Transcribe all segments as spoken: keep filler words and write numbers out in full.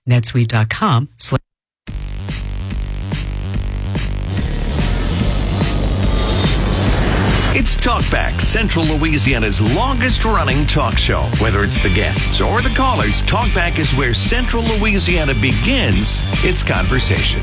netsuite.com slash It's Talkback, Central Louisiana's longest-running talk show. Whether it's the guests or the callers, Talkback is where Central Louisiana begins its conversation.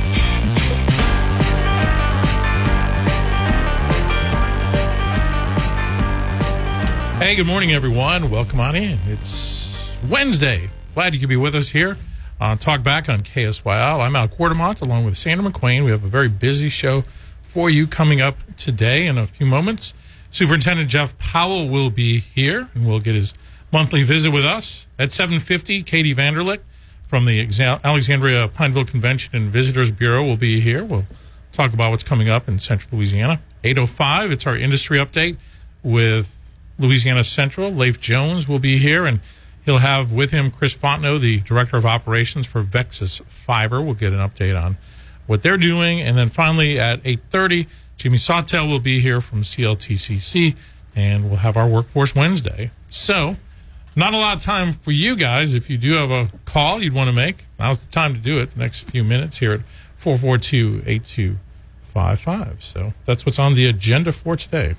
Hey, good morning, everyone. Welcome on in. It's Wednesday. Glad you could be with us here on Talkback on K S Y L. I'm Al Quartermont, along with Sandra McQueen. We have a very busy show for you coming up today in a few moments. Superintendent Jeff Powell will be here, and we'll get his monthly visit with us. At seven fifty, Katie Vanderlick from the Alexandria Pineville Convention and Visitors Bureau will be here. We'll talk about what's coming up in Central Louisiana. eight oh five, it's our industry update with Louisiana Central. Leif Jones will be here, and he'll have with him Chris Fontenot, the Director of Operations for Vexus Fiber. We'll get an update on what they're doing. And then finally at eight thirty, Jimmy Sawtell will be here from C L T C C, and we'll have our Workforce Wednesday. So, not a lot of time for you guys. If you do have a call you'd want to make, now's the time to do it, the next few minutes here at four four two, eight two five five. So, that's what's on the agenda for today.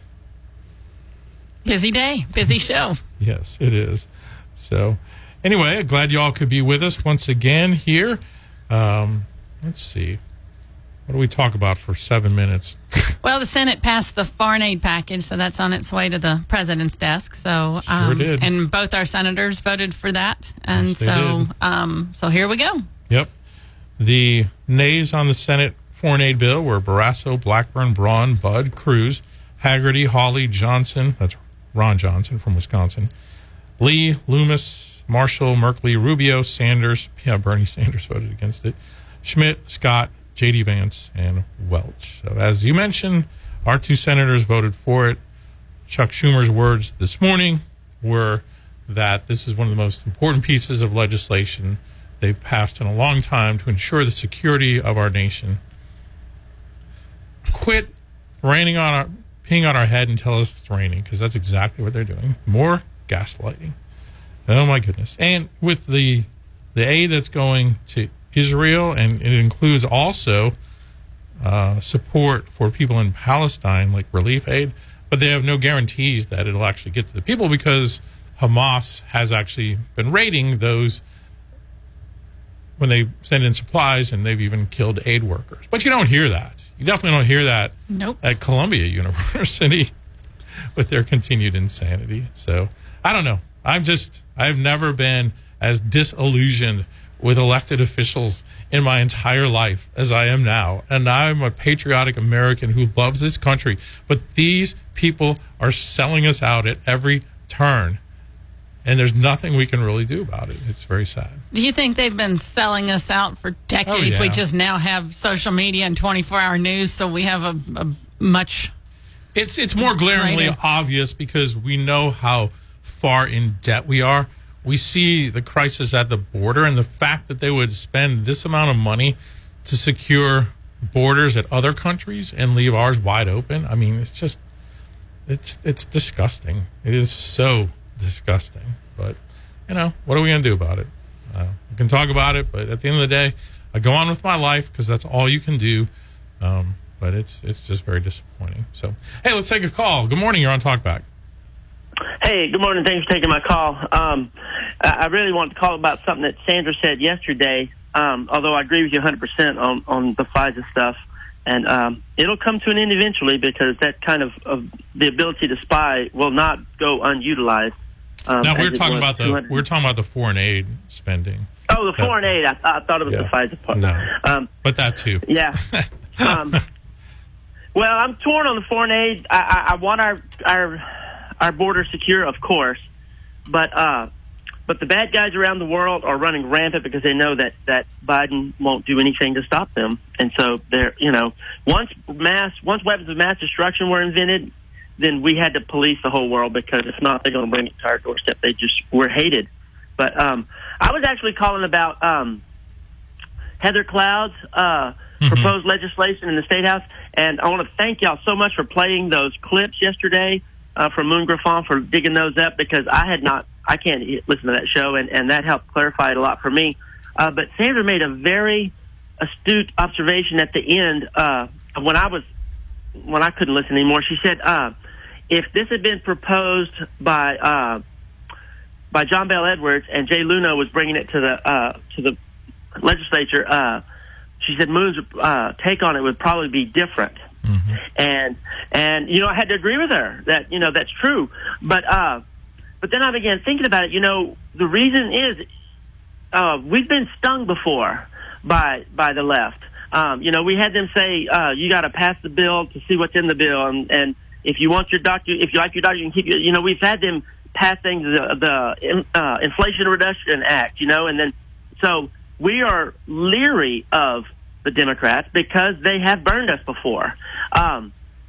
Busy day, busy show. Yes, it is. So, anyway, glad you all could be with us once again here. Um, let's see. What do we talk about for seven minutes? Well, the Senate passed the foreign aid package, so that's on its way to the president's desk. So, um, sure did. And both our senators voted for that, and yes, so, um, so here we go. Yep. The nays on the Senate foreign aid bill were Barrasso, Blackburn, Braun, Budd, Cruz, Haggerty, Hawley, Johnson. That's Ron Johnson from Wisconsin. Lee, Loomis, Marshall, Merkley, Rubio, Sanders. Yeah, Bernie Sanders voted against it. Schmidt, Scott, J D. Vance, and Welch. So as you mentioned, our two senators voted for it. Chuck Schumer's words this morning were that this is one of the most important pieces of legislation they've passed in a long time to ensure the security of our nation. Quit raining on our, peeing on our head and tell us it's raining, because that's exactly what they're doing. More gaslighting. Oh my goodness. And with the the aid that's going to Israel, and it includes also uh, support for people in Palestine, like relief aid, but they have no guarantees that it'll actually get to the people, because Hamas has actually been raiding those when they send in supplies, and they've even killed aid workers. But you don't hear that. You definitely don't hear that nope. at Columbia University with their continued insanity. So I don't know. I'm just, I've never been as disillusioned with elected officials in my entire life as I am now. And I'm a patriotic American who loves this country. But these people are selling us out at every turn. And there's nothing we can really do about it. It's very sad. Do you think they've been selling us out for decades? Oh, yeah. We just now have social media and twenty-four hour news, so we have a, a much... It's, it's more glaringly greater. obvious, because we know how far in debt we are. We see the crisis at the border, and the fact that they would spend this amount of money to secure borders at other countries and leave ours wide open. I mean, it's just, it's it's disgusting. It is so disgusting. But, you know, what are we going to do about it? Uh, we can talk about it, but at the end of the day, I go on with my life, because that's all you can do. Um, but it's it's just very disappointing. So, hey, let's take a call. Good morning. You're on Talkback. Hey, good morning. Thanks for taking my call. Um, I really want to call about something that Sandra said yesterday, um, although I agree with you one hundred percent on, on the FISA stuff. And um, it'll come to an end eventually, because that kind of, of the ability to spy will not go unutilized. Um, now, we're talking about the we're talking about the foreign aid spending. Oh, the foreign aid. I, I thought it was yeah. the FISA part. No, um, but that too. Yeah. um, well, I'm torn on the foreign aid. I, I, I want our our our border secure, of course, but uh, but the bad guys around the world are running rampant, because they know that, that Biden won't do anything to stop them, and so they're you know once mass once weapons of mass destruction were invented, then we had to police the whole world, because if not, they're going to bring it to our doorstep. They just were hated. But um, I was actually calling about um, Heather Cloud's uh, mm-hmm. proposed legislation in the State House, and I want to thank y'all so much for playing those clips yesterday uh, from Moon Griffon, for digging those up, because I had not, I can't listen to that show, and, and that helped clarify it a lot for me. Uh, but Sandra made a very astute observation at the end uh, when I was when I couldn't listen anymore. She said, uh, "If this had been proposed by uh, by John Bel Edwards and Jay Leno was bringing it to the uh, to the legislature," uh, she said Moon's uh, take on it would probably be different. Mm-hmm. And and you know, I had to agree with her that you know that's true. But uh, but then I began thinking about it. You know, the reason is uh, we've been stung before by by the left. Um, you know, we had them say uh, you got to pass the bill to see what's in the bill, and, and if you want your doctor, if you like your doctor, you can keep your. You know, we've had them pass things the the uh, Inflation Reduction Act. You know, and then so we are leery of the Democrats because they have burned us before. Um,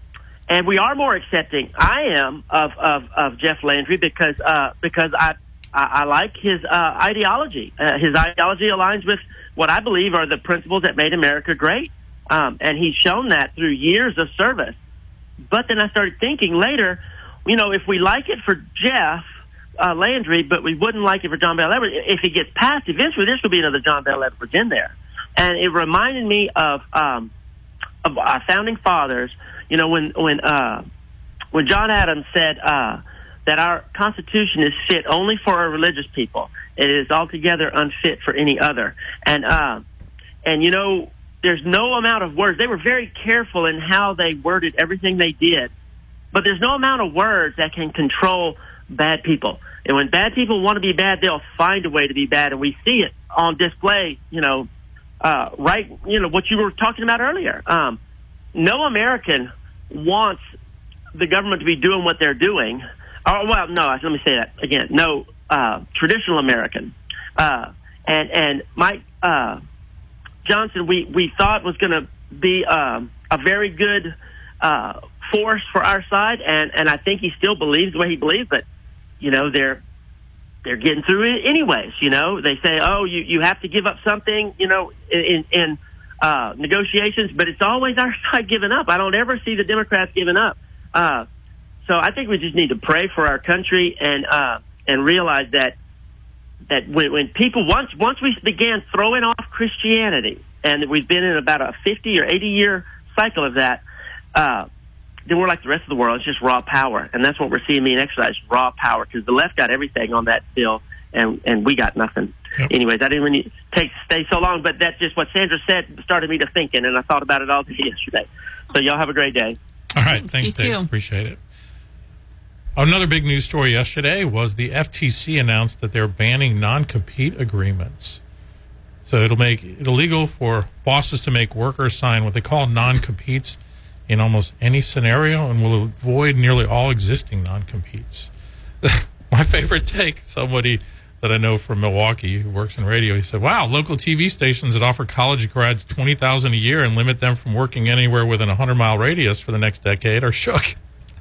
and we are more accepting. I am of, of, of Jeff Landry because, uh, because I, I, I like his, uh, ideology. Uh, his ideology aligns with what I believe are the principles that made America great. Um, and he's shown that through years of service. But then I started thinking later, you know, if we like it for Jeff, uh, Landry, but we wouldn't like it for John Bel Edwards, if he gets passed, eventually there will be another John Bel Edwards in there. And it reminded me of um, of our founding fathers. You know, when when uh, when John Adams said uh, that our Constitution is fit only for our religious people, it is altogether unfit for any other. And uh, and you know, there's no amount of words. They were very careful in how they worded everything they did, but there's no amount of words that can control bad people. And when bad people want to be bad, they'll find a way to be bad, and we see it on display. You know. Uh, right, you know, what you were talking about earlier. Um, no American wants the government to be doing what they're doing. Oh, well, no, let me say that again. No uh, traditional American. Uh, and and Mike uh, Johnson, we, we thought was going to be um, a very good uh, force for our side, and, and I think he still believes the way he believes, but, you know, they're They're getting through it anyways, you know. They say, oh, you, you have to give up something, you know, in, in uh, negotiations, but it's always our side giving up. I don't ever see the Democrats giving up. Uh, so I think we just need to pray for our country and uh, and realize that that when, when people, once once we began throwing off Christianity, and we've been in about a fifty or eighty year cycle of that, uh, then we're like the rest of the world. It's just raw power. And that's what we're seeing being exercised, raw power, because the left got everything on that bill, and, and we got nothing. Yep. Anyways, I didn't really take stay so long, but that's just what Sandra said started me to thinking, and I thought about it all day yesterday. So y'all have a great day. All right. Thanks, you Dave. too. Appreciate it. Another big news story yesterday was the F T C announced that they're banning non-compete agreements. So it'll make it illegal for bosses to make workers sign what they call non-competes in almost any scenario, and will avoid nearly all existing non-competes. My favorite take, somebody that I know from Milwaukee who works in radio, he said, wow, local T V stations that offer college grads twenty thousand dollars a year and limit them from working anywhere within a hundred-mile radius for the next decade are shook.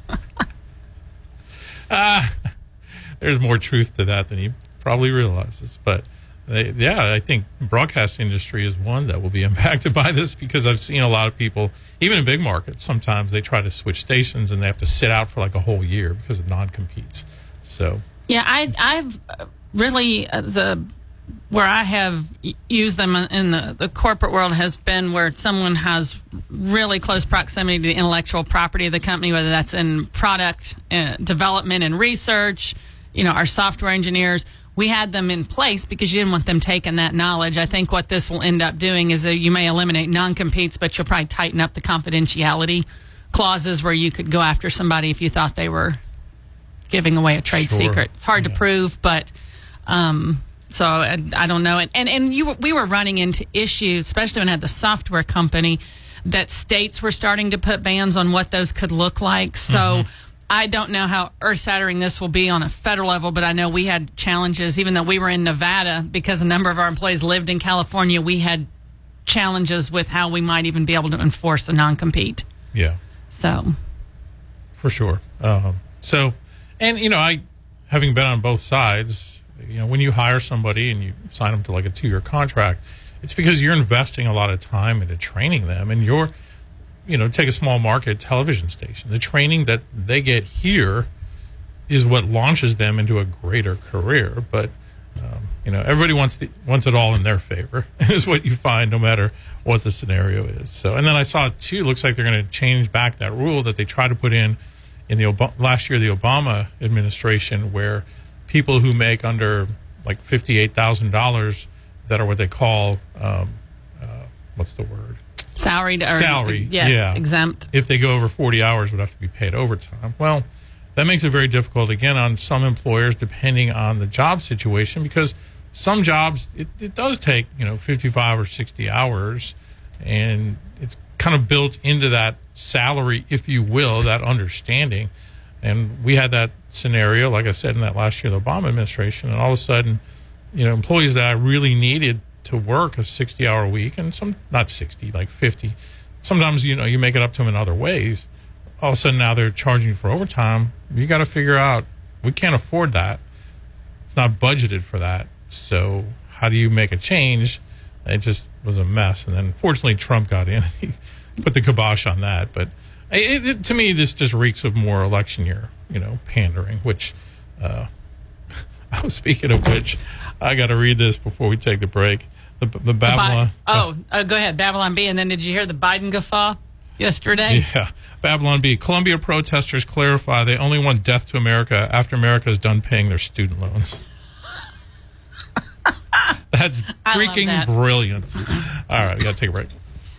uh, there's more truth to that than he probably realizes. But They, yeah, I think the broadcast industry is one that will be impacted by this, because I've seen a lot of people, even in big markets, sometimes they try to switch stations and they have to sit out for like a whole year because of non-competes. So yeah, I, I've really uh, the where I have used them in the, the corporate world has been where someone has really close proximity to the intellectual property of the company, whether that's in product uh, development and research, you know, our software engineers. We had them in place because you didn't want them taking that knowledge. I think what this will end up doing is that you may eliminate non-competes, but you'll probably tighten up the confidentiality clauses where you could go after somebody if you thought they were giving away a trade Sure. secret. It's hard Yeah. to prove, but um, so I, I don't know. And and, and you, we were running into issues, especially when I had the software company, that states were starting to put bans on what those could look like. So mm-hmm. I don't know how earth-shattering this will be on a federal level, but I know we had challenges, even though we were in Nevada, because a number of our employees lived in California, we had challenges with how we might even be able to enforce a non-compete. Yeah. So. For sure. Um, so, and, you know, I, having been on both sides, you know, when you hire somebody and you sign them to like a two-year contract, it's because you're investing a lot of time into training them, and you're, you know, take a small market television station. The training that they get here is what launches them into a greater career. But um, you know, everybody wants the, wants it all in their favor. Is what you find, no matter what the scenario is. So, and then I saw too. Looks like they're going to change back that rule that they tried to put in in the Ob- last year, the Obama administration, where people who make under like fifty-eight thousand dollars, that are what they call um, uh, what's the word? Salaried or salary, yes, yeah, exempt. If they go over forty hours, would have to be paid overtime. Well, that makes it very difficult again on some employers, depending on the job situation, because some jobs, it, it does take, you know, fifty-five or sixty hours, and it's kind of built into that salary, if you will, that understanding. And we had that scenario, like I said, in that last year, the Obama administration, and all of a sudden, you know, employees that I really needed to work a sixty-hour week, and some, not sixty, like fifty. Sometimes, you know, you make it up to them in other ways. All of a sudden now they're charging you for overtime. You got to figure out, we can't afford that. It's not budgeted for that. So how do you make a change? It just was a mess. And then fortunately Trump got in. He put the kibosh on that. But it, it, to me, this just reeks of more election year, you know, pandering, which, uh, I was speaking of which, I got to read this before we take the break. The, the Babylon. The Bi- oh, uh, go ahead. Babylon B. And then did you hear the Biden guffaw yesterday? Yeah. Babylon B. Columbia protesters clarify they only want death to America after America is done paying their student loans. That's freaking that. brilliant. All right, we got to take a break.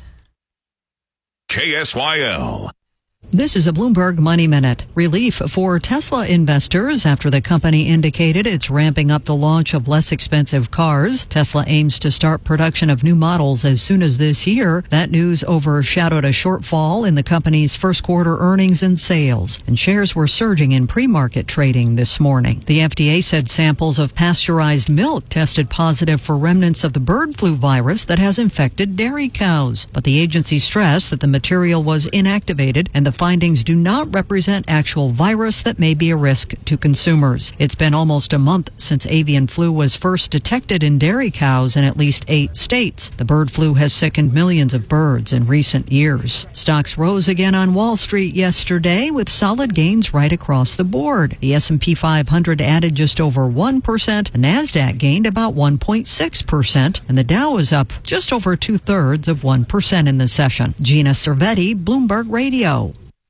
K S Y L. This is a Bloomberg Money Minute. Relief for Tesla investors after the company indicated it's ramping up the launch of less expensive cars. Tesla aims to start production of new models as soon as this year. That news overshadowed a shortfall in the company's first quarter earnings and sales, and shares were surging in pre-market trading this morning. The F D A said samples of pasteurized milk tested positive for remnants of the bird flu virus that has infected dairy cows. But the agency stressed that the material was inactivated and the findings do not represent actual virus that may be a risk to consumers. It's been almost a month since avian flu was first detected in dairy cows in at least eight states. The bird flu has sickened millions of birds in recent years. Stocks rose again on Wall Street yesterday with solid gains right across the board. The S and P five hundred added just over one percent, the NASDAQ gained about one point six percent, and the Dow is up just over two-thirds of one percent in the session. Gina Cervetti, Bloomberg Radio.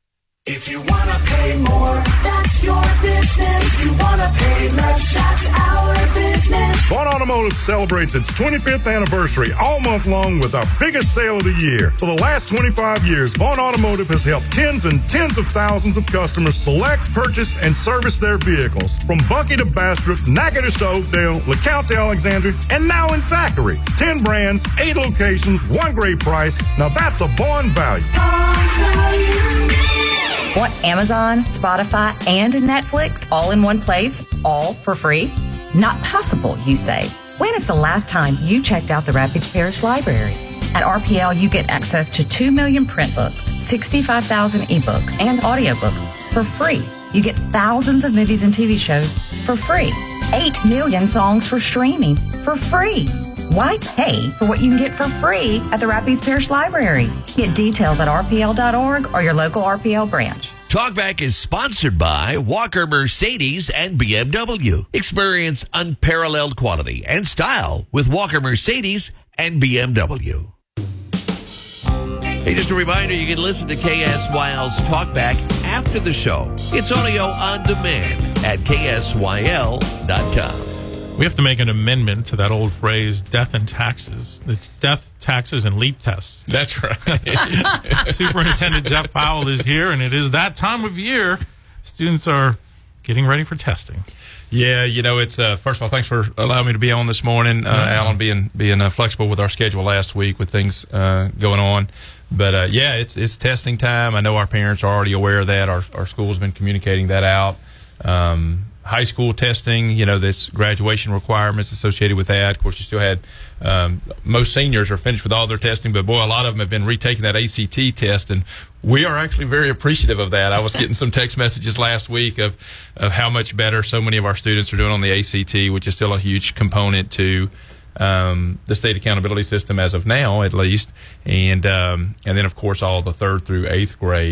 If you want to pay more, that's your business. If you want to pay less, that's our business. Vaughn Automotive celebrates its twenty-fifth anniversary all month long with our biggest sale of the year. For the last twenty-five years, Vaughn Automotive has helped tens and tens of thousands of customers select, purchase, and service their vehicles. From Bunkie to Bastrop, Natchitoches to Oakdale, LeCount to Alexandria, and now in Zachary. Ten brands, eight locations, one great price. Now that's a Vaughn value. Vaughn value. Want Amazon, Spotify, and Netflix all in one place, all for free? Not possible, you say. When is the last time you checked out the Rapids Parish Library? At R P L, you get access to two million print books, sixty-five thousand ebooks, and audiobooks for free. You get thousands of movies and T V shows for free. eight million songs for streaming for free. Why pay for what you can get for free at the Rapids Parish Library? Get details at R P L dot org or your local R P L branch. Talkback is sponsored by Walker Mercedes and B M W. Experience unparalleled quality and style with Walker Mercedes and B M W. Hey, just a reminder, you can listen to K S Y L's Talkback after the show. It's audio on demand at K S Y L dot com. We have to make an amendment to that old phrase, death and taxes. It's death, taxes, and leap tests. That's right. Superintendent Jeff Powell is here, and it is that time of year. Students are getting ready for testing. Yeah, you know, it's uh, first of all, thanks for allowing me to be on this morning, uh, mm-hmm. Alan, being being uh, flexible with our schedule last week with things uh, going on. But uh, yeah, it's it's testing time. I know our parents are already aware of that. Our our school's been communicating that out. Um, high school testing, you know, there's graduation requirements associated with that. Of course, you still had um, most seniors are finished with all their testing, but boy, a lot of them have been retaking that A C T test, and we are actually very appreciative of that. I was getting some text messages last week of, of how much better so many of our students are doing on the A C T, which is still a huge component to um, the state accountability system as of now, at least. And um, and then, of course, all the third through eighth grade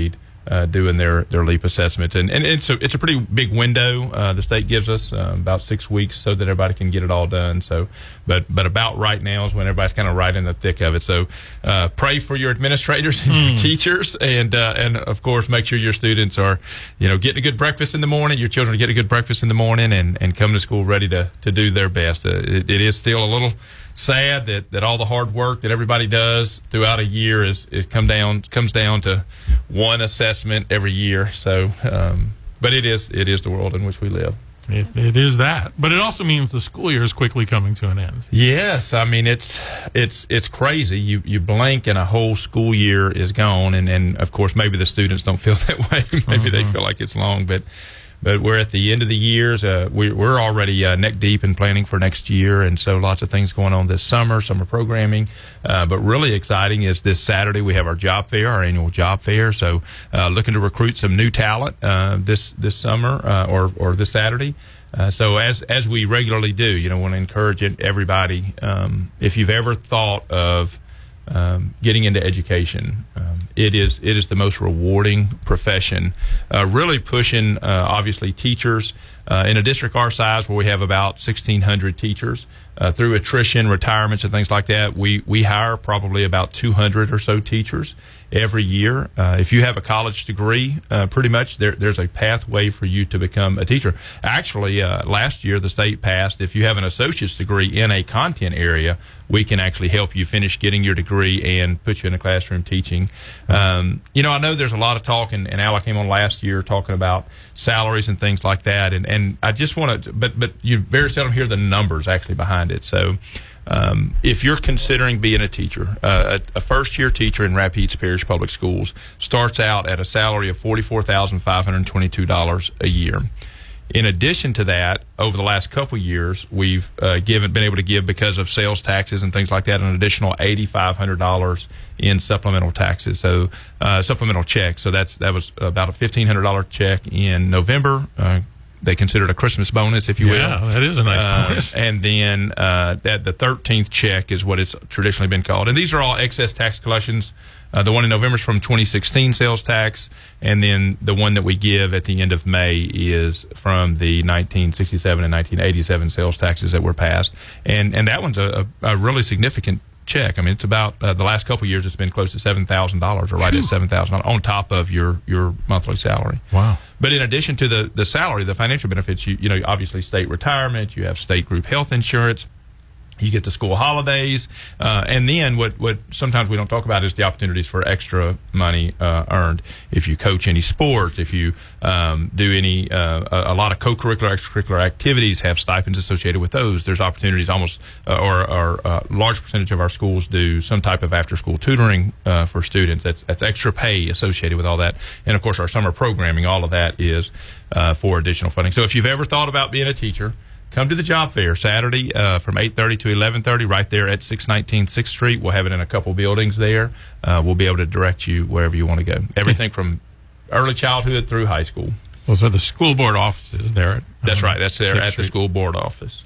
uh, doing their, their LEAP assessments. And, and it's, a, it's a pretty big window uh, the state gives us, uh, about six weeks so that everybody can get it all done. So, but but about right now is when everybody's kind of right in the thick of it. So uh, pray for your administrators and mm. your teachers, and uh, and of course make sure your students are, you know, getting a good breakfast in the morning. Your children are getting a good breakfast in the morning, and, and come to school ready to, to do their best. Uh, it, it is still a little sad that, that all the hard work that everybody does throughout a year is, is come down comes down to one assessment every year. So, um, but it is it is the world in which we live. It, it is that, but it also means the school year is quickly coming to an end. Yes, I mean it's it's it's crazy. You you blink and a whole school year is gone, and, and of course maybe the students don't feel that way. Maybe mm-hmm. they feel like it's long, but but we're at the end of the years. Uh, we, we're already uh, neck deep in planning for next year, and so lots of things going on this summer, summer programming. Uh, but really exciting is this Saturday we have our job fair, our annual job fair. So uh, looking to recruit some new talent uh, this this summer uh, or or this Saturday. Uh, so as as we regularly do, you know, want to encourage everybody. Um, if you've ever thought of Um, getting into education, um, it is it is the most rewarding profession. Uh, really pushing, uh, obviously, teachers uh, in a district our size, where we have about sixteen hundred teachers. Uh, through attrition, retirements, and things like that, we we hire probably about two hundred or so teachers every year. Uh, if you have a college degree, uh, pretty much there, there's a pathway for you to become a teacher. Actually, uh, last year the state passed, if you have an associate's degree in a content area, we can actually help you finish getting your degree and put you in a classroom teaching. Um, you know, I know there's a lot of talk, and, and Al, I came on last year talking about salaries and things like that, and, and I just want to, but, but you very seldom hear the numbers actually behind it. So um, if you're considering being a teacher, uh, a, a first-year teacher in Rapides Parish Public Schools starts out at a salary of forty-four thousand five hundred twenty-two dollars a year. In addition to that, over the last couple of years, we've uh, given, been able to give, because of sales taxes and things like that, an additional eight thousand five hundred dollars in supplemental taxes, so uh, supplemental checks. So that's that was about a fifteen hundred dollars check in November. Uh, they consider it a Christmas bonus, if you will. Yeah, that is a nice uh, bonus. And then uh, that the thirteenth check is what it's traditionally been called. And these are all excess tax collections. Uh, the one in November is from twenty sixteen sales tax, and then the one that we give at the end of May is from the nineteen sixty-seven and nineteen eighty-seven sales taxes that were passed. And and that one's a, a really significant check. I mean, it's about uh, the last couple of years, it's been close to seven thousand dollars, or right Whew. at seven thousand dollars on top of your, your monthly salary. Wow. But in addition to the, the salary, the financial benefits, you, you know, obviously state retirement, you have state group health insurance, you get the school holidays, uh, and then what, what sometimes we don't talk about is the opportunities for extra money uh, earned. If you coach any sports, if you um, do any, uh, a, a lot of co-curricular, extracurricular activities, have stipends associated with those. There's opportunities almost, uh, or, or a large percentage of our schools do some type of after-school tutoring uh, for students. That's, that's extra pay associated with all that. And, of course, our summer programming, all of that is uh, for additional funding. So if you've ever thought about being a teacher, come to the job fair Saturday uh, from eight thirty to eleven thirty right there at six nineteen sixth Street. We'll have it in a couple buildings there. Uh, we'll be able to direct you wherever you want to go. Everything from early childhood through high school. Those are the school board offices there. At, That's um, right. That's there at Street. the school board office.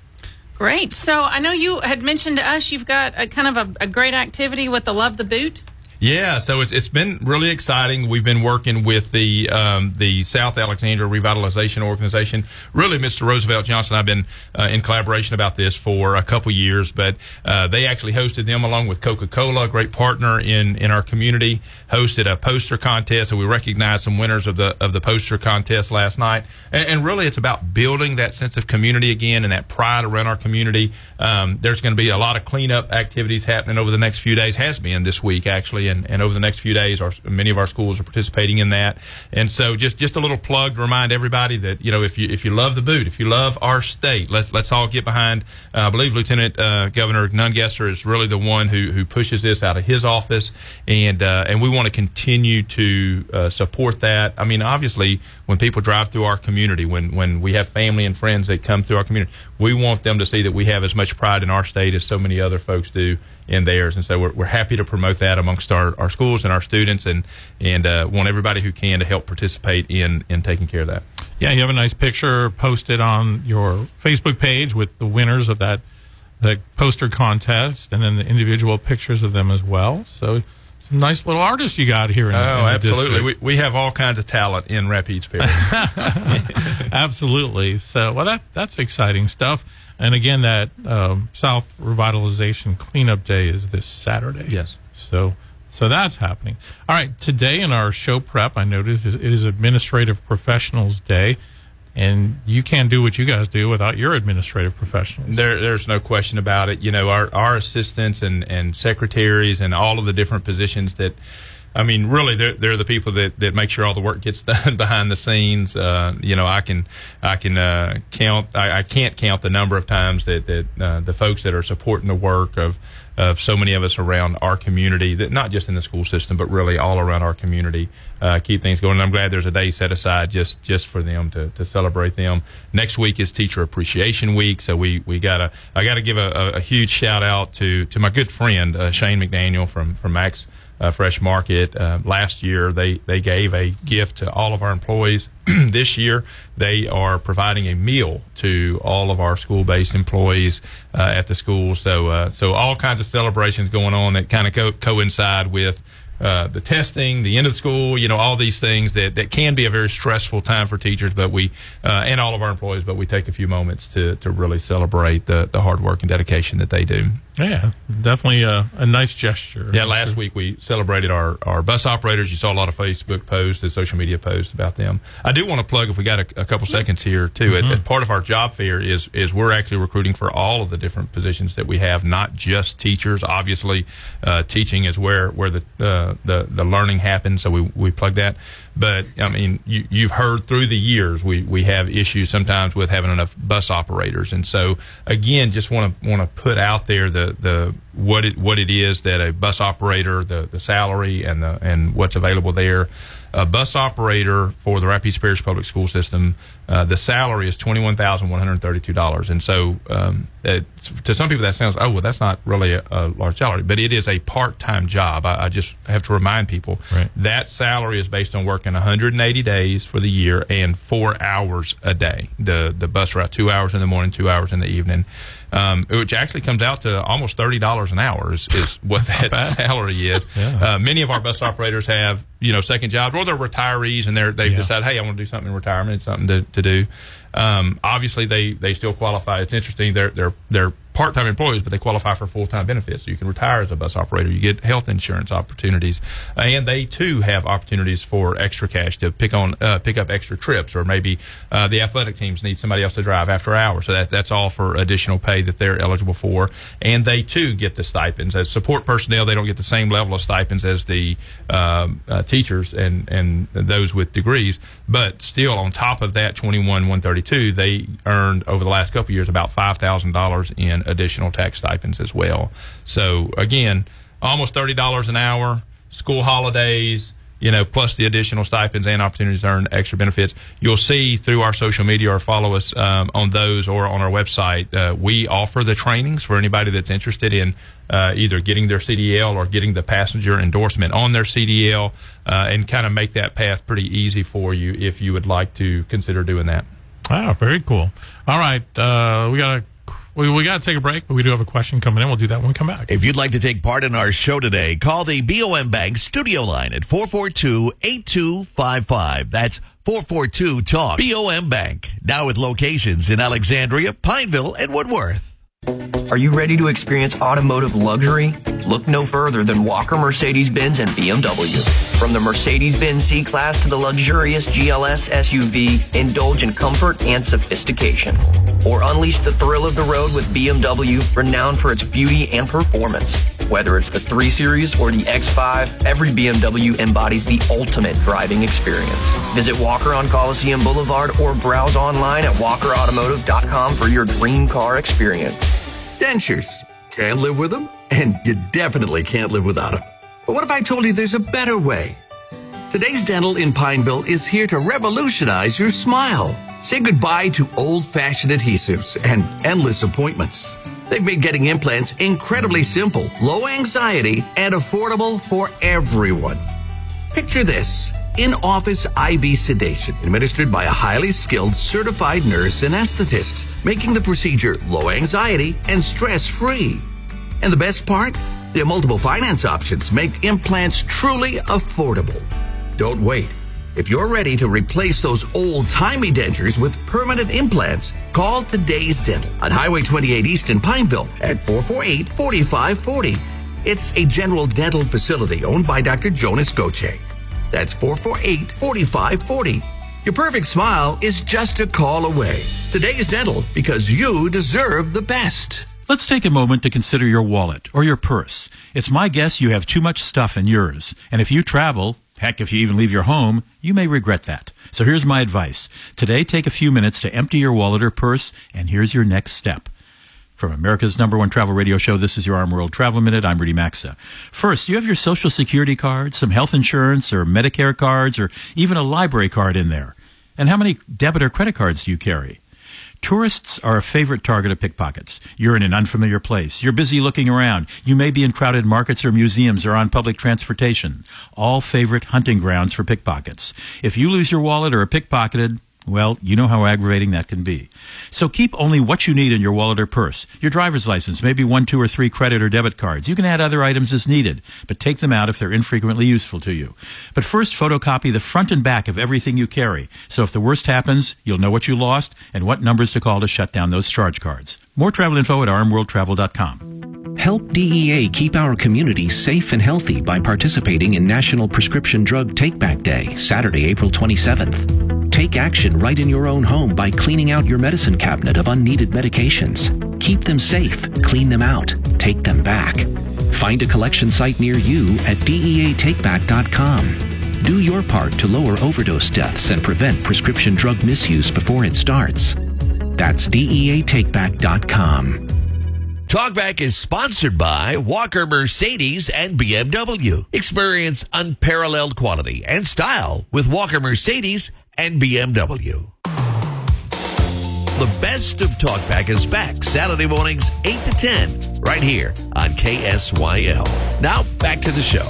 Great. So I know you had mentioned to us you've got a kind of a, a great activity with the Love the Boot. Yeah, so it's it's been really exciting. We've been working with the um, the South Alexandria Revitalization Organization. Really, Mister Roosevelt Johnson and I have been uh, in collaboration about this for a couple years, but uh, they actually hosted them along with Coca-Cola, a great partner in, in our community, hosted a poster contest, and we recognized some winners of the of the poster contest last night. And, and really, it's about building that sense of community again and that pride around our community. Um, there's going to be a lot of cleanup activities happening over the next few days, has been this week, actually, and, and over the next few days, our, many of our schools are participating in that. And so just, just a little plug to remind everybody that, you know, if you if you love the boot, if you love our state, let's let's all get behind, uh, I believe Lieutenant uh, Governor Nungesser is really the one who, who pushes this out of his office, and uh, and we want to continue to uh, support that. I mean, obviously, when people drive through our community, when, when we have family and friends that come through our community, we want them to see that we have as much pride in our state as so many other folks do in theirs. And so we're, we're happy to promote that amongst our, our schools and our students, and, and uh, want everybody who can to help participate in, in taking care of that. Yeah, you have a nice picture posted on your Facebook page with the winners of that, that poster contest, and then the individual pictures of them as well. So some nice little artists you got here in, oh, in the absolutely. district. We, we have all kinds of talent in Rapides Parish. Absolutely. So, well, that that's exciting stuff. And again, that um, South Revitalization Cleanup Day is this Saturday. Yes. So, so that's happening. All right. Today in our show prep, I noticed it is Administrative Professionals Day. And you can't do what you guys do without your administrative professionals. There, there's no question about it. You know, our, our assistants and, and secretaries and all of the different positions that, I mean, really, they're, they're the people that, that make sure all the work gets done behind the scenes. Uh, you know, I can I can uh, count. I, I can't count the number of times that that uh, the folks that are supporting the work of of so many of us around our community, that not just in the school system, but really all around our community, uh, keep things going. And I'm glad there's a day set aside just, just for them to, to celebrate them. Next week is Teacher Appreciation Week, so we, we gotta I gotta give a, a, a huge shout out to, to my good friend uh, Shane McDaniel from from Max uh, Fresh Market. Uh, last year they they gave a gift to all of our employees. This year, they are providing a meal to all of our school-based employees uh, at the school. So, uh, so all kinds of celebrations going on that kind of co- coincide with uh, the testing, the end of school. You know, all these things that, that can be a very stressful time for teachers, but we uh, and all of our employees. But we take a few moments to to really celebrate the the hard work and dedication that they do. Yeah, definitely a, a nice gesture. Yeah, last week we celebrated our, our bus operators. You saw a lot of Facebook posts and social media posts about them. I do want to plug, if we got a, a couple seconds here, too, mm-hmm. at, at part of our job fair is is we're actually recruiting for all of the different positions that we have, not just teachers. Obviously, uh, teaching is where, where the, uh, the the learning happens, so we, we plug that. But, I mean, you, you've heard through the years we, we have issues sometimes with having enough bus operators. And so, again, just want to want to put out there the, the what it what it is that a bus operator, the, the salary and the and what's available there. A bus operator for the Rapides Parish Public School System, uh, the salary is twenty-one thousand one hundred thirty-two dollars. And so um, it, to some people that sounds, oh, well, that's not really a, a large salary, but it is a part-time job. I, I just have to remind people right. that salary is based on working one hundred eighty days for the year and four hours a day. The, the bus route, two hours in the morning, two hours in the evening. Um, which actually comes out to almost thirty dollars an hour is, is what that salary is. Yeah. Uh, many of our bus operators have, you know, second jobs, or they're retirees and they're, they've yeah. decided, hey, I want to do something in retirement. It's something to, to do. Um, obviously, they, they still qualify. It's interesting. They're, they're, they're part-time employees, but they qualify for full-time benefits. You can retire as a bus operator. You get health insurance opportunities. Uh, and they, too, have opportunities for extra cash to pick on, uh, pick up extra trips, or maybe uh, the athletic teams need somebody else to drive after hours. So that, that's all for additional pay that they're eligible for. And they, too, get the stipends. As support personnel, they don't get the same level of stipends as the um, uh, teachers and, and those with degrees. But still, on top of that twenty-one thousand one hundred thirty-two dollars, they earned, over the last couple of years, about five thousand dollars in additional tax stipends as well. So, again, almost thirty dollars an hour, school holidays, you know, plus the additional stipends and opportunities to earn extra benefits. You'll see through our social media or follow us um, on those or on our website. Uh, we offer the trainings for anybody that's interested in uh, either getting their C D L or getting the passenger endorsement on their C D L uh, and kind of make that path pretty easy for you if you would like to consider doing that. Ah, very cool. All right. Uh, we got to We, we got to take a break, but we do have a question coming in. We'll do that when we come back. If you'd like to take part in our show today, call the B O M Bank studio line at four four two, eight two five five. That's four four two, talk. B O M Bank, now with locations in Alexandria, Pineville, and Woodworth. Are you ready to experience automotive luxury? Look no further than Walker Mercedes-Benz and B M W. From the Mercedes-Benz C-Class to the luxurious G L S S U V, indulge in comfort and sophistication. Or unleash the thrill of the road with B M W, renowned for its beauty and performance. Whether it's the three series or the X five, every B M W embodies the ultimate driving experience. Visit Walker on Coliseum Boulevard or browse online at walker automotive dot com for your dream car experience. Dentures. Can't live with them, and you definitely can't live without them. But what if I told you there's a better way? Today's Dental in Pineville is here to revolutionize your smile. Say goodbye to old-fashioned adhesives and endless appointments. They've made getting implants incredibly simple, low anxiety, and affordable for everyone. Picture this: in-office I V sedation administered by a highly skilled certified nurse anesthetist, making the procedure low anxiety and stress-free. And the best part? Their multiple finance options make implants truly affordable. Don't wait. If you're ready to replace those old-timey dentures with permanent implants, call Today's Dental on Highway twenty-eight East in Pineville at four four eight, four five four zero. It's a general dental facility owned by Doctor Jonas Goche. That's four four eight, four five four zero. Your perfect smile is just a call away. Today's Dental, because you deserve the best. Let's take a moment to consider your wallet or your purse. It's my guess you have too much stuff in yours. And if you travel, heck, if you even leave your home, you may regret that. So here's my advice. Today, take a few minutes to empty your wallet or purse, and here's your next step. From America's number one travel radio show, this is your Arm World Travel Minute. I'm Rudy Maxa. First, you have your Social Security card, some health insurance or Medicare cards, or even a library card in there. And how many debit or credit cards do you carry? Tourists are a favorite target of pickpockets. You're in an unfamiliar place. You're busy looking around. You may be in crowded markets or museums or on public transportation. All favorite hunting grounds for pickpockets. If you lose your wallet or are pickpocketed, well, you know how aggravating that can be. So keep only what you need in your wallet or purse. Your driver's license, maybe one, two, or three credit or debit cards. You can add other items as needed, but take them out if they're infrequently useful to you. But first, photocopy the front and back of everything you carry. So if the worst happens, you'll know what you lost and what numbers to call to shut down those charge cards. More travel info at arm world travel dot com. Help D E A keep our community safe and healthy by participating in National Prescription Drug Take-Back Day, Saturday, April twenty-seventh. Take action right in your own home by cleaning out your medicine cabinet of unneeded medications. Keep them safe, clean them out, take them back. Find a collection site near you at D E A take back dot com. Do your part to lower overdose deaths and prevent prescription drug misuse before it starts. That's D E A take back dot com. Talkback is sponsored by Walker Mercedes and B M W. Experience unparalleled quality and style with Walker Mercedes and B M W. The best of Talkback is back Saturday mornings eight to ten right here on K S Y L. Now back to the show.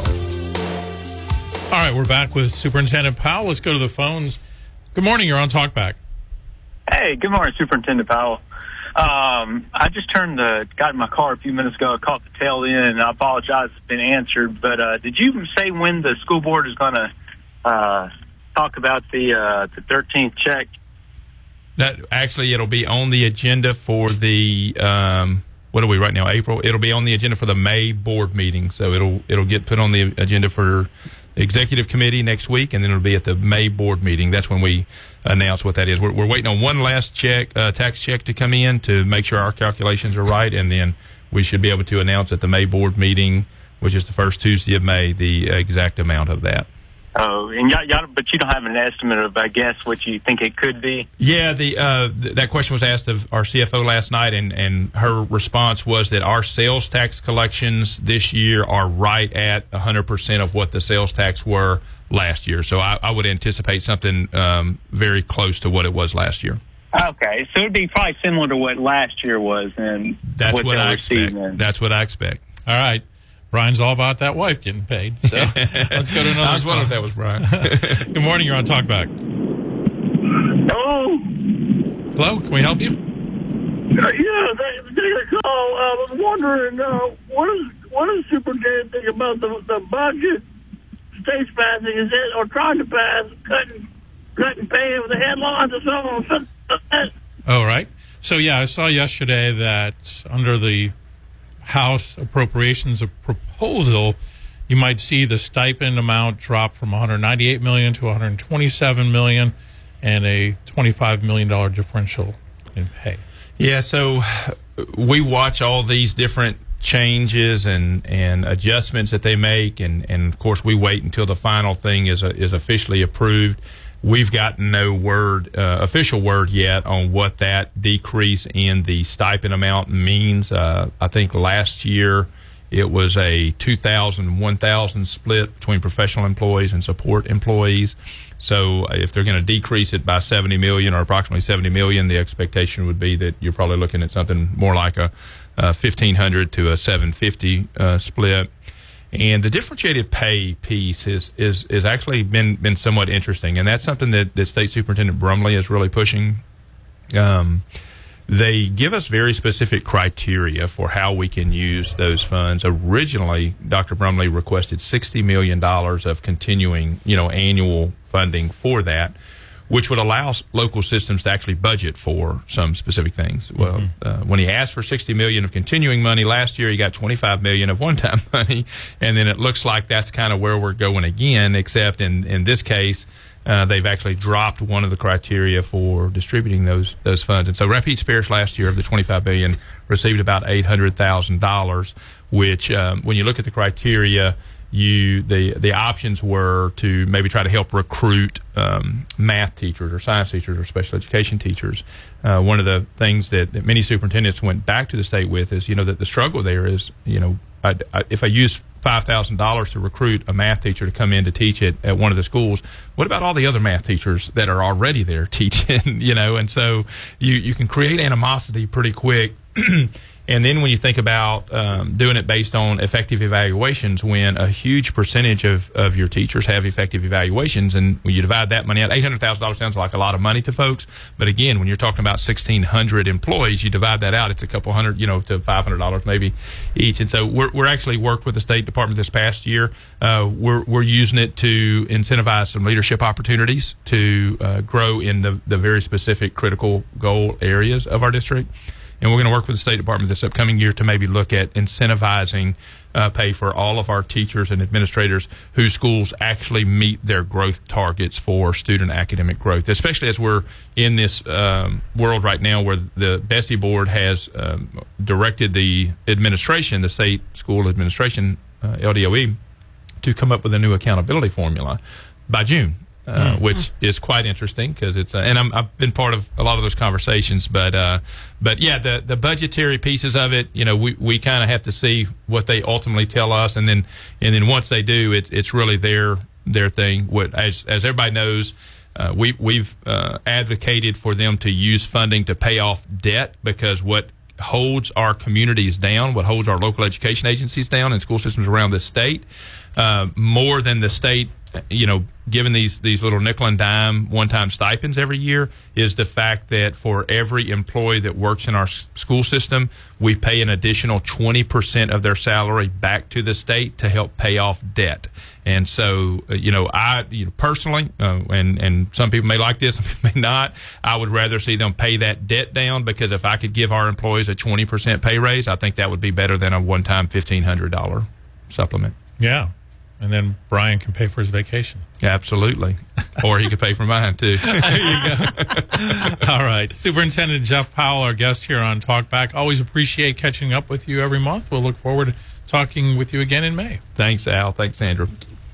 All right, we're back with Superintendent Powell. Let's go to the phones. Good morning. You're on Talkback. Hey, good morning, Superintendent Powell. Um, I just turned the, got in my car a few minutes ago. I caught the tail end, and I apologize if it's been answered. But uh, did you say when the school board is going to uh, talk about the uh, the thirteenth check? That, actually, it'll be on the agenda for the um, what are we right now? April. It'll be on the agenda for the May board meeting. So it'll it'll get put on the agenda for the executive committee next week, and then it'll be at the May board meeting. That's when we announce what that is. We're, we're waiting on one last check, uh, tax check to come in to make sure our calculations are right, and then we should be able to announce at the May board meeting, which is the first Tuesday of May, the exact amount of that. Oh, and y'all, y'all, but you don't have an estimate of, I guess, what you think it could be? Yeah, the uh, th- that question was asked of our C F O last night, and, and her response was that our sales tax collections this year are right at one hundred percent of what the sales tax were last year. So I, I would anticipate something um, very close to what it was last year. Okay, so it would be probably similar to what last year was. And That's what, what I expect. Then. That's what I expect. All right. Brian's all about that wife getting paid. So let's go to another. I was wondering if that was Brian. Good morning. You're on Talkback. Hello. Hello. Can we help you? Uh, yeah, thanks for the call. I was wondering, uh, what is what is Superintendent think about the the budget state's passing? Is it or trying to pass cutting cutting pay with the headlines or something? Oh, right. So yeah, I saw yesterday that under the House appropriations proposal, you might see the stipend amount drop from one hundred ninety-eight million dollars to one hundred twenty-seven million dollars, and a twenty-five million dollars differential in pay. Yeah, so we watch all these different changes and, and adjustments that they make, and, and of course we wait until the final thing is is officially approved. We've gotten no word, uh, official word yet on what that decrease in the stipend amount means. Uh, I think last year it was a two thousand, one thousand split between professional employees and support employees. So if they're going to decrease it by seventy million dollars or approximately seventy million dollars, the expectation would be that you're probably looking at something more like a, a fifteen hundred to a seven fifty uh, split. And the differentiated pay piece is is is actually been been somewhat interesting, and that's something that, that State Superintendent Brumley is really pushing. Um, they give us very specific criteria for how we can use those funds. Originally, Doctor Brumley requested sixty million dollars of continuing, you know, annual funding for that, which would allow local systems to actually budget for some specific things. Well, mm-hmm. uh, when he asked for sixty million dollars of continuing money last year, he got twenty-five million dollars of one-time money, and then it looks like that's kind of where we're going again, except in, in this case, Uh, they've actually dropped one of the criteria for distributing those those funds. And so Rapides Parish last year of the twenty-five billion dollars received about eight hundred thousand dollars, which um, when you look at the criteria, you the the options were to maybe try to help recruit um, math teachers or science teachers or special education teachers. Uh, one of the things that, that many superintendents went back to the state with is, you know, that the struggle there is, you know, I, I, if I use five thousand dollars to recruit a math teacher to come in to teach it at one of the schools, what about all the other math teachers that are already there teaching? You know, and so you, you can create animosity pretty quick. And then when you think about um, doing it based on effective evaluations, when a huge percentage of, of your teachers have effective evaluations, and when you divide that money out, eight hundred thousand dollars sounds like a lot of money to folks. But again, when you're talking about sixteen hundred employees, you divide that out, it's a couple hundred, you know, to five hundred dollars maybe each. And so we're, we're actually worked with the State Department this past year. Uh, we're, we're using it to incentivize some leadership opportunities to uh, grow in the, the very specific critical goal areas of our district. And we're going to work with the State Department this upcoming year to maybe look at incentivizing uh, pay for all of our teachers and administrators whose schools actually meet their growth targets for student academic growth, especially as we're in this um, world right now where the BESI board has um, directed the administration, the state school administration, uh, L D O E, to come up with a new accountability formula by June. Uh, mm-hmm. Which is quite interesting because it's, uh, and I'm, I've been part of a lot of those conversations, but, uh, but yeah, the, the budgetary pieces of it, you know, we, we kind of have to see what they ultimately tell us. And then, and then once they do, it's, it's really their, their thing. What, as, as everybody knows, uh, we, we've, uh, advocated for them to use funding to pay off debt, because what holds our communities down, what holds our local education agencies down and school systems around the state, uh, more than the state, you know, given these these little nickel and dime one-time stipends every year, is the fact that for every employee that works in our s- school system, we pay an additional twenty percent of their salary back to the state to help pay off debt. And so, uh, you know, I you know, personally, uh, and, and some people may like this, some people may not, I would rather see them pay that debt down, because if I could give our employees a twenty percent pay raise, I think that would be better than a one-time fifteen hundred dollars supplement. Yeah. And then Brian can pay for his vacation. Absolutely. Or he could pay for mine, too. There you go. All right. Superintendent Jeff Powell, our guest here on Talkback. Always appreciate catching up with you every month. We'll look forward to talking with you again in May. Thanks, Al. Thanks, Andrew.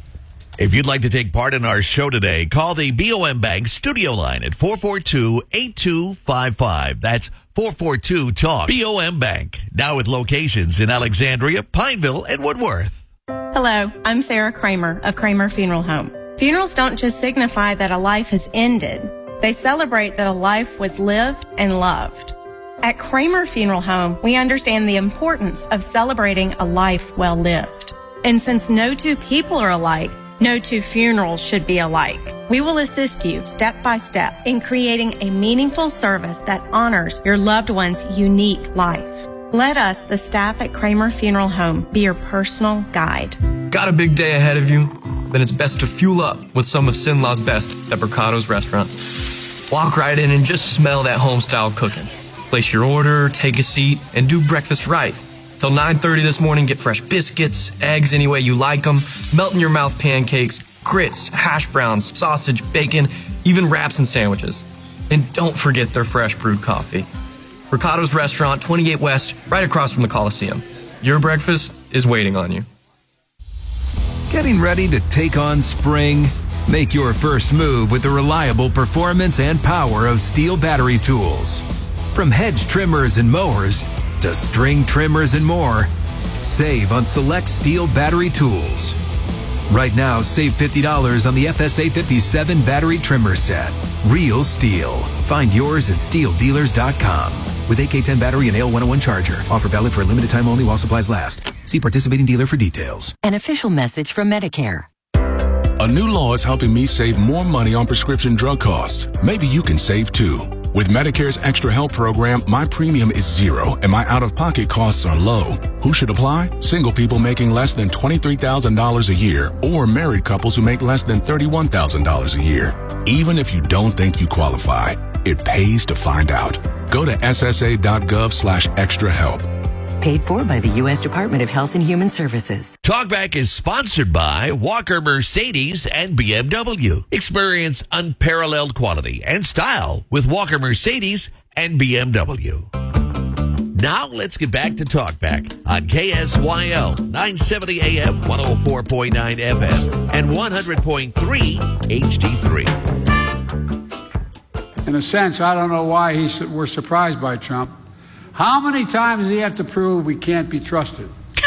If you'd like to take part in our show today, call the B O M Bank studio line at four four two, eight two five five. That's four four two, talk. B O M Bank, now with locations in Alexandria, Pineville, and Woodworth. Hello, I'm Sarah Kramer of Kramer Funeral Home. Funerals don't just signify that a life has ended. They celebrate that a life was lived and loved. At Kramer Funeral Home, we understand the importance of celebrating a life well lived. And since no two people are alike, no two funerals should be alike. We will assist you step by step in creating a meaningful service that honors your loved one's unique life. Let us, the staff at Kramer Funeral Home, be your personal guide. Got a big day ahead of you? Then it's best to fuel up with some of Sinlaw's best at Mercado's restaurant. Walk right in and just smell that home-style cooking. Place your order, take a seat, and do breakfast right. Till nine thirty this morning, get fresh biscuits, eggs any way you like them, melt-in-your-mouth pancakes, grits, hash browns, sausage, bacon, even wraps and sandwiches. And don't forget their fresh brewed coffee. Mercado's Restaurant, twenty-eight West, right across from the Coliseum. Your breakfast is waiting on you. Getting ready to take on spring? Make your first move with the reliable performance and power of Steel battery tools. From hedge trimmers and mowers to string trimmers and more, save on select Steel battery tools. Right now, save fifty dollars on the F S A fifty-seven battery trimmer set. Real Steel. Find yours at steel dealers dot com. With A K ten battery and A L one oh one charger. Offer valid for a limited time only while supplies last. See participating dealer for details. An official message from Medicare. A new law is helping me save more money on prescription drug costs. Maybe you can save too. With Medicare's Extra Help program, my premium is zero and my out-of-pocket costs are low. Who should apply? Single people making less than twenty-three thousand dollars a year or married couples who make less than thirty-one thousand dollars a year. Even if you don't think you qualify, it pays to find out. Go to ssa.gov slash extra help. Paid for by the U S Department of Health and Human Services. Talkback is sponsored by Walker Mercedes and B M W. Experience unparalleled quality and style with Walker Mercedes and B M W. Now let's get back to Talkback on K S Y L nine seventy A M, one oh four point nine F M, and one hundred point three H D three. In a sense, I don't know why he's, we're surprised by Trump. How many times does he have to prove we can't be trusted?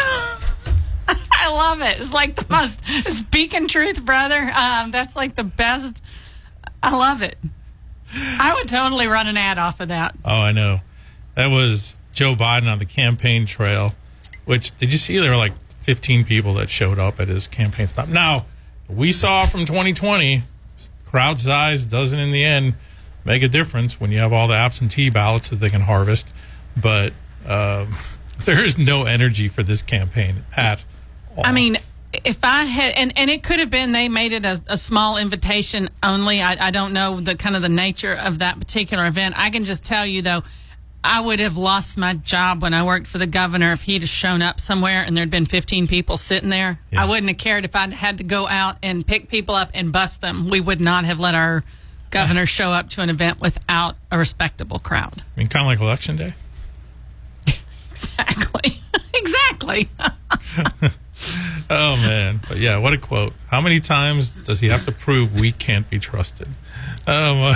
I love it. It's like the most speaking truth, brother. Um, that's like the best. I love it. I would totally run an ad off of that. Oh, I know. That was Joe Biden on the campaign trail, which, did you see there were like fifteen people that showed up at his campaign stop? Now, we saw from twenty twenty, crowd size doesn't in the end make a difference when you have all the absentee ballots that they can harvest. But um, there is no energy for this campaign at all. I mean, if I had, and, and it could have been they made it a, a small invitation only. I, I don't know the kind of the nature of that particular event. I can just tell you, though, I would have lost my job when I worked for the governor if he'd have shown up somewhere and there'd been fifteen people sitting there. Yeah. I wouldn't have cared if I'd had to go out and pick people up and bust them. We would not have let our governor show up to an event without a respectable crowd. I mean, kind of like Election Day. Exactly. exactly. Oh, man. But yeah, what a quote. How many times does he have to prove we can't be trusted? Um, uh,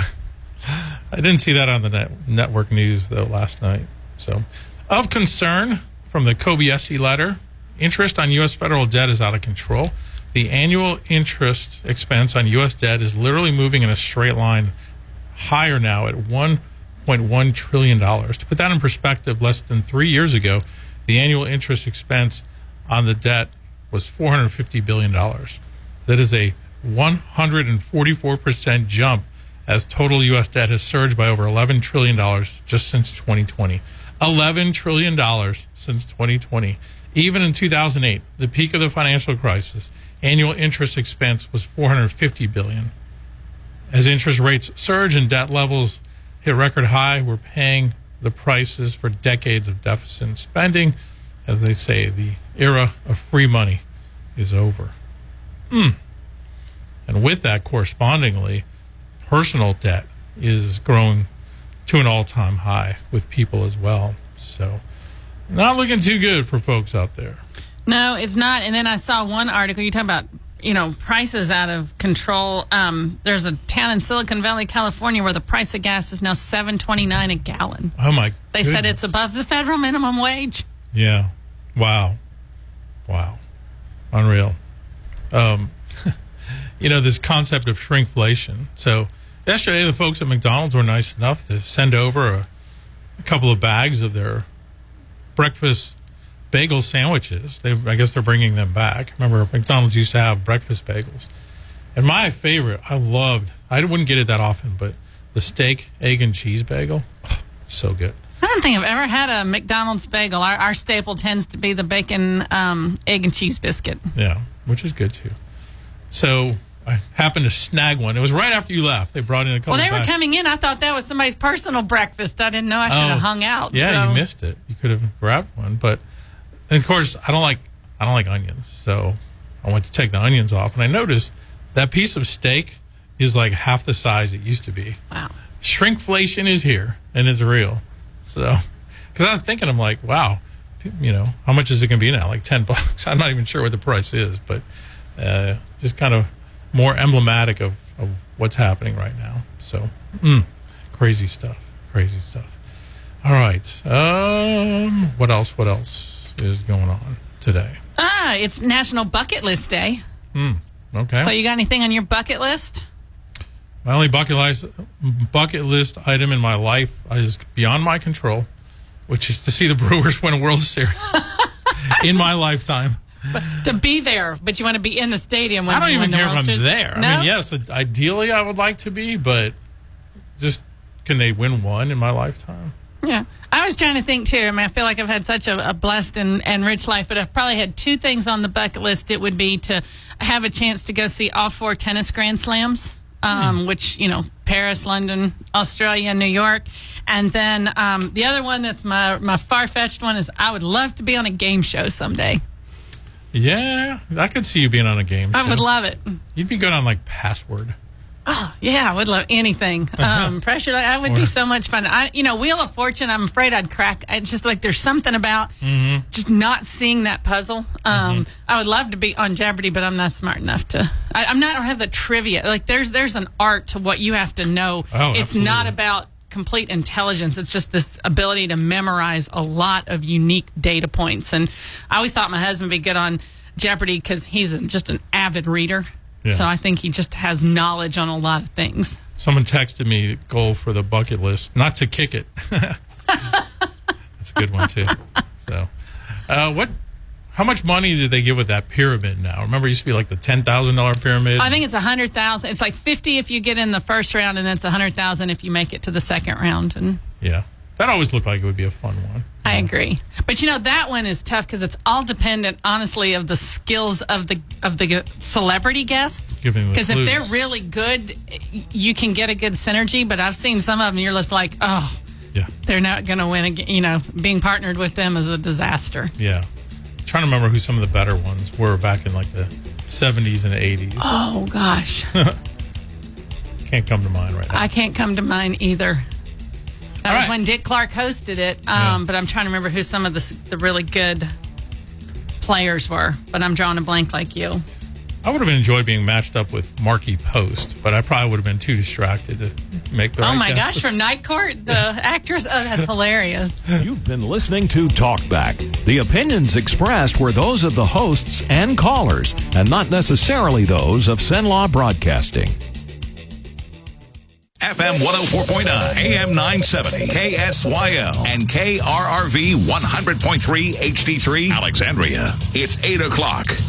I didn't see that on the net, network news, though, last night. So, of concern from the Kobayashi letter, interest on U S federal debt is out of control. The annual interest expense on U S debt is literally moving in a straight line higher now at one point one trillion dollars. To put that in perspective, less than three years ago, the annual interest expense on the debt was four hundred fifty billion dollars. That is a one hundred forty-four percent jump as total U S debt has surged by over eleven trillion dollars just since twenty twenty. eleven trillion dollars since twenty twenty. Even in two thousand eight, the peak of the financial crisis, annual interest expense was four hundred fifty billion dollars. As interest rates surge and debt levels hit record high, we're paying the prices for decades of deficit spending. As they say, the era of free money is over. Mm. And with that, correspondingly, personal debt is growing to an all-time high with people as well. So, not looking too good for folks out there. No, it's not. And then I saw one article, you talk about, you know, prices out of control. Um, there's a town in Silicon Valley, California, where the price of gas is now seven twenty-nine a gallon. Oh, my They goodness. said it's above the federal minimum wage. Yeah. Wow. Wow. Unreal. Um, you know, this concept of shrinkflation. So, yesterday, the folks at McDonald's were nice enough to send over a, a couple of bags of their breakfast bagel sandwiches. They, I guess they're bringing them back. Remember, McDonald's used to have breakfast bagels. And my favorite, I loved, I wouldn't get it that often, but the steak, egg, and cheese bagel, oh, so good. I don't think I've ever had a McDonald's bagel. Our, our staple tends to be the bacon, um, egg, and cheese biscuit. Yeah, which is good, too. So I happened to snag one. It was right after you left. They brought in a couple Well, they bags. were coming in. I thought that was somebody's personal breakfast. I didn't know I should have Oh, hung out. Yeah, so. you missed it. You could have grabbed one, but and of course I don't like I don't like onions, so I went to take the onions off, and I noticed that piece of steak is like half the size it used to be. Wow. Shrinkflation is here, and it's real. So, because I was thinking, I'm like, wow, you know, how much is it going to be now? Like ten bucks. I'm not even sure what the price is, but uh, just kind of more emblematic of, of what's happening right now. So, mm, crazy stuff. Crazy stuff. All right. Um, what else? What else is going on today? Ah, it's National Bucket List Day. Hmm. Okay. So you got anything on your bucket list? My only bucket list bucket list item in my life is beyond my control, which is to see the Brewers win a World Series in my lifetime. But to be there, but you want to be in the stadium when I don't you even win the care if World I'm Series? there. No? I mean, yes, ideally I would like to be, but just can they win one in my lifetime? Yeah. I was trying to think, too. I mean, I feel like I've had such a, a blessed and, and rich life, but I've probably had two things on the bucket list. It would be to have a chance to go see all four tennis Grand Slams, um, mm. which, you know, Paris, London, Australia, New York. And then um, the other one that's my, my far-fetched one is I would love to be on a game show someday. Yeah, I could see you being on a game show. I would love it. You'd be good on, like, Password. Oh, yeah, I would love anything. Um, pressure, that would be so much fun. I, you know, Wheel of Fortune, I'm afraid I'd crack. It's just like there's something about mm-hmm. just not seeing that puzzle. Um, mm-hmm. I would love to be on Jeopardy, but I'm not smart enough to. I, I'm not. I don't have the trivia. Like there's there's an art to what you have to know. Oh, it's absolutely. not about complete intelligence. It's just this ability to memorize a lot of unique data points. And I always thought my husband would be good on Jeopardy because he's a, just an avid reader. Yeah. So I think he just has knowledge on a lot of things. Someone texted me goal for the bucket list, not to kick it. That's a good one too. So, uh, what? How much money did they give with that pyramid now? Remember, it used to be like the ten thousand dollar pyramid. I think it's a hundred thousand. It's like fifty if you get in the first round, and then it's a hundred thousand if you make it to the second round. And yeah, that always looked like it would be a fun one. I agree, but you know that one is tough because it's all dependent, honestly, of the skills of the of the celebrity guests. Because if they're really good, you can get a good synergy. But I've seen some of them, you're just like, oh, yeah, they're not going to win again. You know, being partnered with them is a disaster. Yeah, I'm trying to remember who some of the better ones were back in like the seventies and eighties. Oh gosh, can't come to mind right now. I can't come to mind either. That All was right. when Dick Clark hosted it, um, Yeah. but I'm trying to remember who some of the, the really good players were. But I'm drawing a blank like you. I would have enjoyed being matched up with Marky Post, but I probably would have been too distracted to make the Oh right my guess. gosh, from Night Court, the actress. Oh, that's hilarious. You've been listening to Talkback. The opinions expressed were those of the hosts and callers, and not necessarily those of Cenlaw Broadcasting. F M one oh four point nine, A M nine seventy, K S Y L, and K R R V one hundred point three H D three Alexandria. It's eight o'clock.